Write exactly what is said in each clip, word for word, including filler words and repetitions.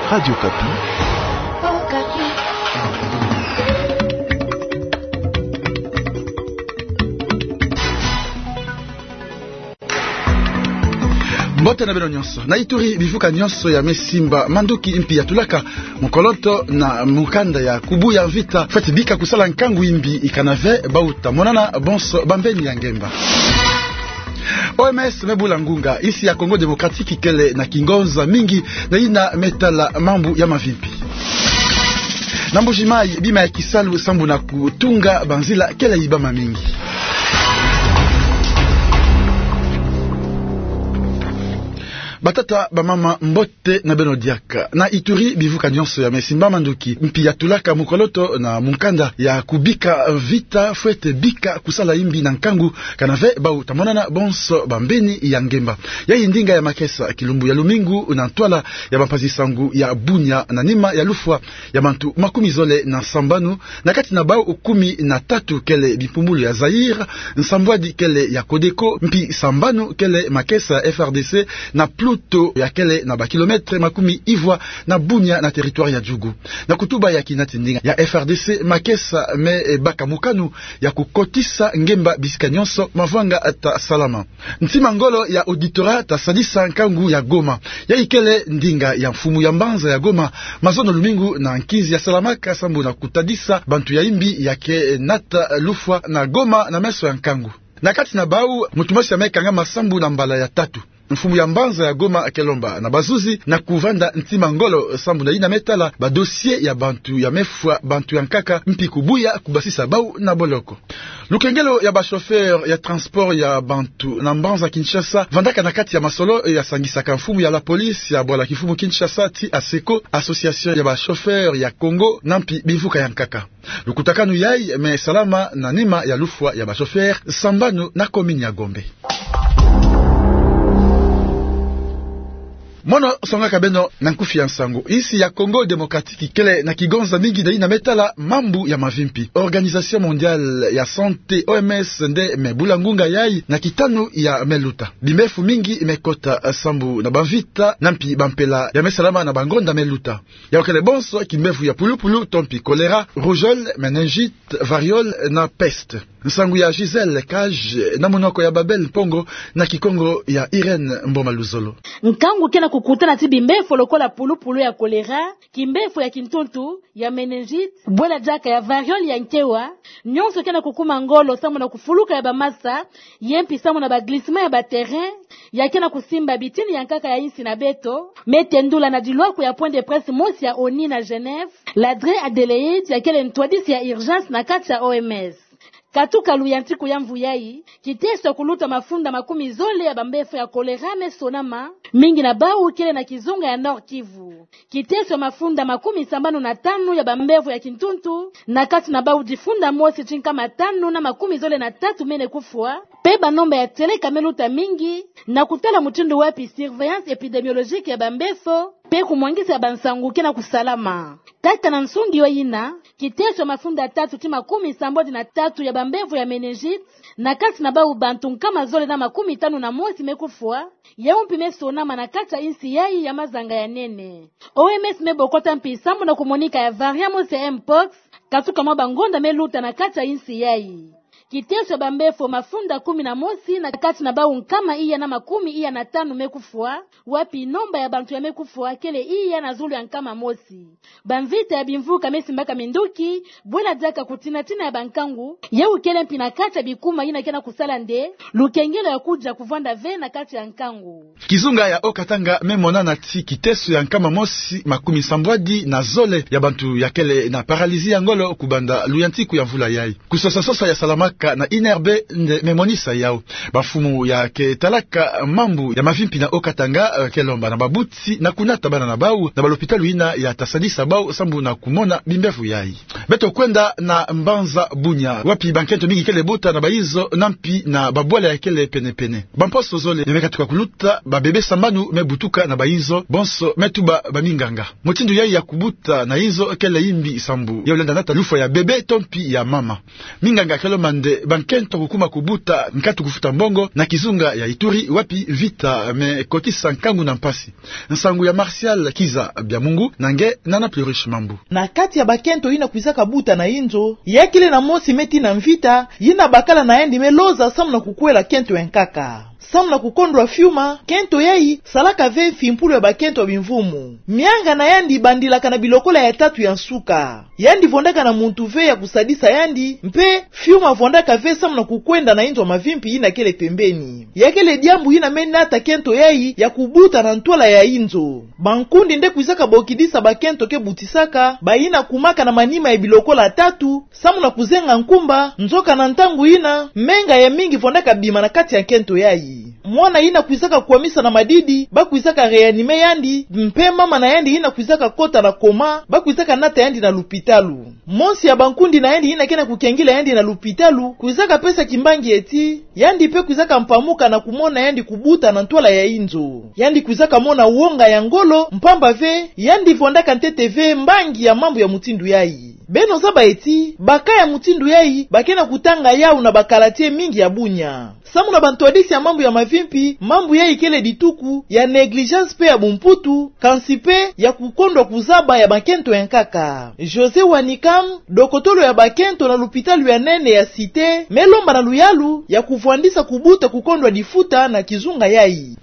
Radio Kapi. Oh, Kapi. Mbote na beno nyonso na Ituri bivuka nyonso ya mesimba manduki mpi ya tulaka mukoloto na mukanda ya kubuya vita fati bika kusala nkangu imbi ikanave bauta monana bonso bambeni ya ngemba. O M S mebula ngunga isi ya Kongo Demokratiki kele na kingonza mingi na ina metala mambu ya mavimpi. Nambujimai bima ya kisalu sambu na kutunga banzila kele ibama mingi. Batata bamama mbote na beno diaka na Ituri bivuka nyonso ya mesimba manduki mpi ya tulaka mukoloto na munkanda ya kubika vita fwete bika kusala imbi na nkangu kanave bau tamonana bonso bambeni ya ngemba ya indinga ya makesa kilumbu ya lumingu na ntwala ya mapazi sangu ya bunya na nima ya lufwa ya mantu makumi zole na sambanu na kati na bau ukumi na tatu kele bipumbulu ya Zaire nsambwadi kele ya Kodeko mpi sambanu kele makesa F R D C na plu to ya kele na ba kilometre makumi ivwa na bunya na territoire ya Djugu na kutuba ya kinatindinga ya F R D C makesa me e baka mukanu ya kukotisa ngemba biskanyonso mavanga ata salama ntima ngolo ya auditora ta sadisa nkangu ya Goma ya ikele ndinga ya mfumu ya mbanza ya Goma mazono lumingu na nkizi ya salamaka sambu na kutadisa bantu ya imbi ya ke nata lufwa na Goma na meso ya nkangu na kati na bau mutumasi ya meka nga masambu na mbala ya tatu mfumu ya mbanza ya Goma akelomba na bazuzi na kuvanda ntima ngolo sambu na ina metala ba dossier ya bantu ya mefwa bantu ya nkaka mpi kubuya kubasisa bau na boloko. Lukengelo ya ba chauffeur ya transport ya bantu na mbanza Kinshasa vandaka na kati ya masolo ya sangisaka mfumu ya la police ya bola kifumu Kinshasa ti aseko association ya ba chauffeur ya Congo na mpi bivuka ya nkaka. Lukutakanu yai me salama na nima ya lufwa ya ba chauffeur sambano na komini ya Gombe. Mono songa kabeno na nkufi ya nsango isi ya Kongo Demokratiki kele na kigonza mingi na ina metala mambu ya mavimpi. Organisation Mondiale ya Santé O M S nde mebula ngunga yai na kitanu ya meluta bimefu mingi imekota sambu na bavita nampi bampela ya mesalama na bangonda meluta ya okele bonso kimbefu ya pulupulu tompi kolera, rougeole, meningite, variole na peste. Nsangu ya Giselle Cage na monoko ya Babel Pongo na kikongo ya Irene Mboma Luzolo. Nkangu kena kukutana ti bimbefu lokola pulupulu ya kolera, kimbefu ya kintuntu, ya meningite, bwela jaka ya variole ya nkewa, nyonso kena kukuma ngolo samu na kufuluka ya bamasa, yempi samu na baglisma ya baterrain, ya kena kusimba bitini ya nkaka ya insi na beto, metendula na dilwako ya point de presse mosi ya Oni na Genève, ladre Adelaide ya kele ntwadisi ya urgence na kati ya O M S. Katuka luyantiku ya mvuyai, kiteso kuluta mafunda makumi zole ya bambefu ya kolera mesonama, mingi na bau kele na kizunga ya Nord Kivu. Kiteso mafunda makumi sambano na tanu ya bambefu ya kintuntu, na kati na bau difunda mosi chinka matanu na makumi zole na tatu mene kufua, peba nomba ya tele kameluta mingi, na kutala mutindo wapi surveillance epidemiologique ya bambefu, pe kumwangisa ya bansangu kena kusalama. Kata na nsundi wa ina, kiteso mafunda tatu tima kumi sambodi na tatu ya bambevu ya meningite, na kati na bau bantu kama zole na makumi tanu na mosi mekufua, ya umpi mesonama na kata insi yai ya mazanga ya nene. O M S mebokota mpi sambu na kumonika ya variamo se Mpox, katuka mwa bangonda meluta na kata insi yai. Kiteso bambefu mafunda kumi na mosi na kati na bau nkama iya na makumi iya na tanu mekufua, wapi nomba ya bantu ya mekufua kele iya na zulu ya nkama mosi. Banvita ya bimvuka mesi mbaka minduki, bwela daka kutina tina ya bankangu, ya ukele mpina kata bikuma ina kena kusala nde, lukengelo ya kuja kuvanda ve na kati ya nkangu. Kizunga ya Okatanga memona na ti kiteso ya nkama mosi makumi sambwadi na zole ya bantu ya kele na paralizi ya ngolo kubanda luyantiku ya mvula yai. Kusosa ya salamaka na inerbe nde memonisa yao. Bafumu ya ke talaka mambu ya mavimpi na Okatanga uh, kelomba na babuti na kunata bana na bau na balopitalu ina ya tasadisa bau sambu na kumona bimbefu yai. Beto kwenda na mbanza bunya wapi bankento mingi kele buta na baizo nampi na babwala ya kele pene pene. Bamposto zole memeka tukakuluta babebe sambanu mebutuka na baizo bonso metuba baminganga. Motindu yai ya kubuta na hizo kele imbi sambu ya ulenda nata lufa ya bebe tompi ya mama. Minganga kelomande te bankento kukuma kubuta nkatu kufuta mbongo na kizunga ya Ituri wapi vita me kotisa nkangu na mpasi. Nsangu ya Martial Kiza bya Mungu nange nana Plurish Mambu. Na kati ya bakento ina kuizaka buta na inzo yakile na mosi meti na mvita yina bakala na endi meloza samna kukwela kento enkaka samna kukondwa fyuma kento yai salaka ve fimpulu ya bakento bimvumu mianga na yandi bandila kana bilokola ya tatu ya nsuka yandi vondaka na muntu ve ya kusadisa yandi mpe fyuma vondaka ve samna kukwenda na inzo mavimpi ina kele pembeni yakele diambu ina meni ata kento yai ya kubuta na ntwala ya inzo bankundi nde kuizaka bokidisa bakento ke butisaka baina kumaka na manima ya bilokola tatu samna kuzenga nkumba nzoka na ntangu ina menga ya mingi vondaka bima na kati ya kento yai mwana ina kuizaka kuamisa na madidi ba kuizaka reanime yandi mpe mama na yandi ina kuizaka kota na koma ba kuizaka nata yandi na lupitalu monsi ya bankundi na yandi ina kena kukengila yandi na lupitalu kuizaka pesa kimbangi eti yandi pe kuizaka mpamuka na kumona yandi kubuta na ntwala ya inzo yandi kuizaka mona uonga ya ngolo mpamba ve yandi vondaka ntete ve mbangi ya mambo ya mutindu yai beno zaba eti baka ya mutindu yai bakena kutanga yao na bakalatie mingi ya bunya samu na bantuadisi ya mambo ya mavimpi mambo yai kele dituku ya negligence pe ya bumputu kansipe ya kukondwa kuzaba ya bakento enkaka Jose Wanikam dokotolo ya bakento na lupitalu ya nene ya site melomba na luyalu ya kufuandisa kubuta kukondwa difuta na kizunga yai.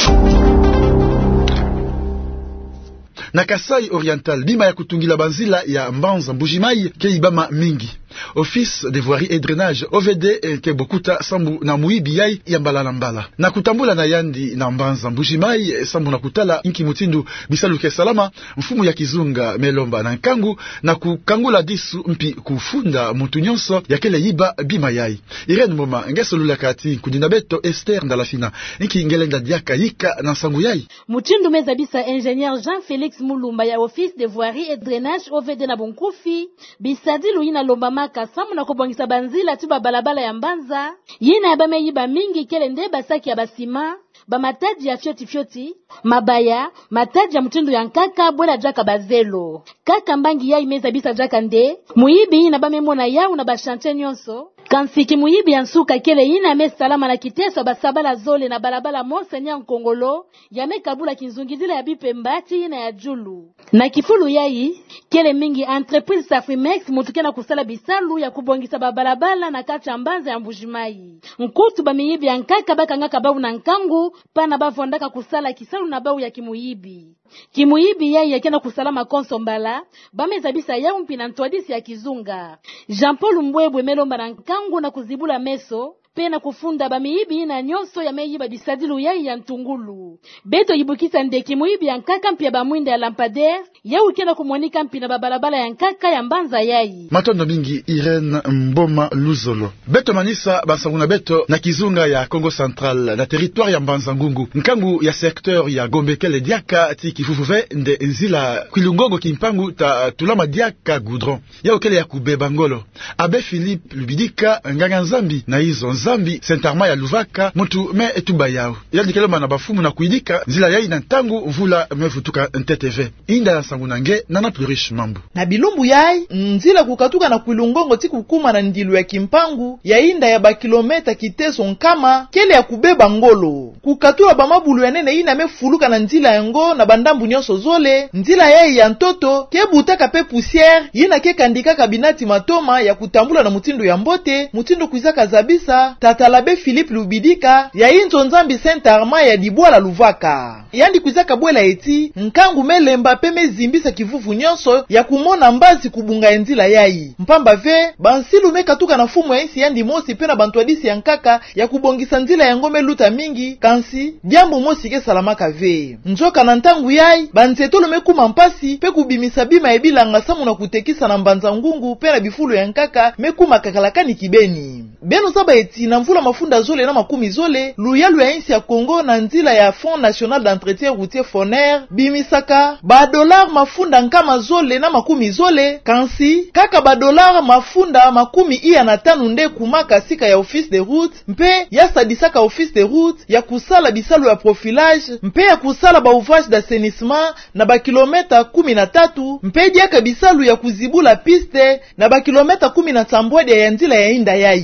Na Kasai Oriental bima ya kutungila banzila ya Mbanza Mbujimai ke ibama mingi. Office de voirie et drainage O V D ke bokuta sambu na muibi yai ya mbala na mbala. Na kutambula na yandi na Mbanza Mbujimai sambu na kutala inki mutindu bisalu ke salama mfumu ya kizunga melomba na nkangu na kukangula disu mpi kufunda mutu nyonso ya kele iba bima yai. Irene Moma ngesolula kati kudina beto Esther Ndalafina inki ngelenda diaka yika na sangu yai. Mutindu meza bisa ingénieur Jean-Félix Mulumba ya Office de voirie et drainage O V D na Bonkufi bisadi luina lomba maka samu na kubongisa banzila tuba balabala ya Mbanza yina ya bame yiba mingi kele nde basaki ya basima ba mataji ya fyoti fyoti mabaya mataji ya mutindu ya nkaka bwela jaka bazelo kaka mbangi ya imeza bisa jaka nde muibi na bame mona yao na bashante nyonso kansiki muibi ya nsuka kele ina me salama na kiteso basabala zole na balabala Monseigneur Nkongolo ya me kabula kinzungizila ya bipe mbati ina ya julu na kifulu yai kele mingi entreprise Safimex mutukena kusala bisalu ya kubongisa babalabala na kacha Mbanza ya Mbujimai nkutu ba miibi ya nkaka baka ngaka bau na nkangu pana bavondaka kusala kisalu na bau ya kimuibi kimuibi yai yakena kusala makonso mbala bameza bisa yao mpina ntwadisi ya kizunga Jean Paul Mbwebwe melomba na nkangu na kuzibula meso pena kufunda bamiibi na nyonso ya meyiba bisadilu yai ya ntungulu beto yibukisa ndeki muibi ya nkaka mpia bamwinde ya lampadaire ya ukena kumwanika mpina babalabala ya nkaka ya Mbanza yai. Matondo mingi Irene Mboma Luzolo beto manisa basanguna beto na kizunga ya Congo Central na territoire ya Mbanza Ngungu nkangu ya secteur ya Gombekele diaka ti kifufuve nde nzila kwilungongo kimpangu ta tulama diaka goudron ya ukele ya kubeba ngolo Abe Philippe Lubidika nganga nzambi na hizo Zambi sentarma ya Luvaka mutu me etuba yao yali kelema na bafumu na kuidika zila yai na ntangu vula mevutuka nteteve inda ya sangu nange nana Plurish Mambu na bilumbu yai nzila kukatuka na kuilungongo tiku kuma na ndilu ya kimpangu ya inda ya bakilometa kiteso nkama kele ya kubeba ngolo kukatua bamabulu ya nene ina mefuluka na nzila ya ngo na bandambu nyonso zole nzila yai ya ntoto kebutaka pe poussière ina kekandika kabinati matoma ya kutambula na mutindu ya mbote mutindu kuizaka zabisa Tatalabe Philippe Lubidika ya inzo nzambi Saint Armand ya Dibwala Luvaka yandi kuzaka bwela eti nkangu melemba peme zimbisa kivuvu nyonso ya kumona mbazi kubunga enzila yai mpamba ve bansilu mekatuka na fumu ya isi yandi mosi pena bantuadisi ya nkaka ya kubongisa nzila ya ngome luta mingi kansi diambo mosi ke salamaka ve njoka na ntangu yai banzetolo mekuma mpasi pe kubimisa bima ebilanga samu na kutekisa na Mbanza Ngungu pena bifulu ya nkaka mekuma kakalakani kibeni beno saba eti na mvula mafunda zole na makumi zole luyalu ya insi ya Kongo na nzila ya Fonds National d'Entretien Routier Foner bimisaka ba dollar mafunda nkama zole na makumi zole kansi kaka ba dollar mafunda makumi iya na tanu nde kumaka sika ya Office de Route mpe ya sadisaka Office de Route ya kusala bisalu ya profilage mpe ya kusala ba ouvrage d'assainissement na ba kilometa kumi na tatu mpe diaka bisalu ya kuzibula piste na ba kilometa kumi na tambwede ya nzila ya inda yai.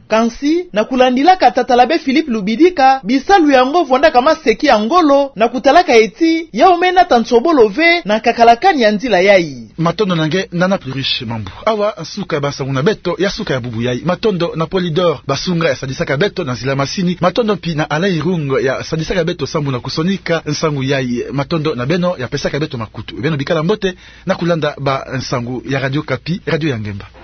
kansi na kulandilaka tatalabe Philippe Lubidika bisalu yango vonda kama seki ya ngolo na kutalaka eti ya umena tansobolo ve na kakalakani ya nzila yai matondo nange nana plurish mambu awa suka basangu na beto ya suka ya bubu yai matondo na Polydor basunga ya sadisaka beto na zila masini matondo pi na Alain Rungo ya sadisaka beto sambu na kusonika nsangu yai matondo na beno ya pesaka beto makutu beno bikala mbote na kulanda ba nsangu ya Radio Kapi Radio ya Ngemba.